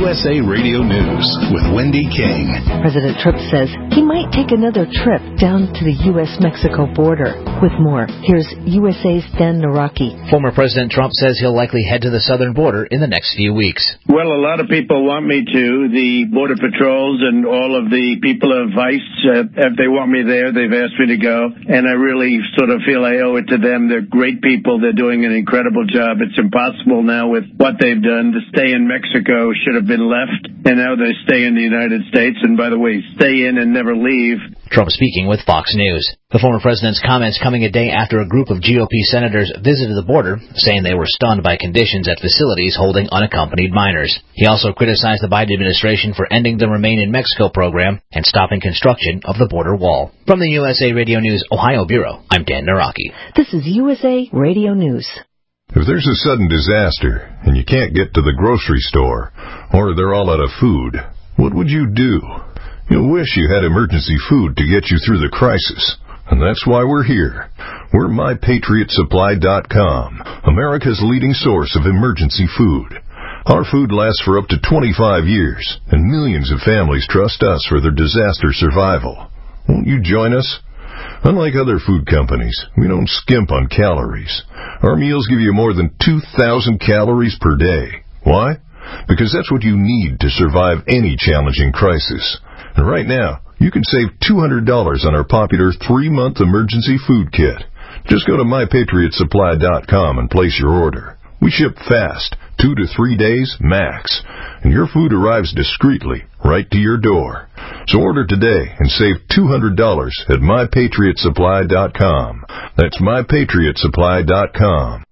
USA Radio News with Wendy King. President Trump says he might take another trip down to the U.S.-Mexico border. With more, here's USA's Dan Naraki. Former President Trump says he'll likely head to the southern border in the next few weeks. Well, a lot of people want me to. The Border Patrols and all of the people of ICE, if they want me there, they've asked me to go. And I really sort of feel I owe it to them. They're great people. They're doing an incredible job. It's impossible now with what they've done. To stay in Mexico should have been left, and now they stay in the United States. And by the way, stay in and never leave. Trump speaking with Fox News. The former president's comments coming a day after a group of GOP senators visited the border, saying they were stunned by conditions at facilities holding unaccompanied minors. He also criticized the Biden administration for ending the Remain in Mexico program and stopping construction of the border wall. From the USA Radio News Ohio Bureau, I'm Dan Naraki. This is USA Radio News. If there's a sudden disaster and you can't get to the grocery store, or they're all out of food, what would you do? You'll wish you had emergency food to get you through the crisis. And that's why we're here. We're MyPatriotSupply.com, America's leading source of emergency food. Our food lasts for up to 25 years, and millions of families trust us for their disaster survival. Won't you join us? Unlike other food companies, we don't skimp on calories. Our meals give you more than 2,000 calories per day. Why? Because that's what you need to survive any challenging crisis. And right now, you can save $200 on our popular 3-month emergency food kit. Just go to MyPatriotSupply.com and place your order. We ship fast, 2 to 3 days max, and your food arrives discreetly right to your door. So order today and save $200 at MyPatriotSupply.com. That's MyPatriotSupply.com.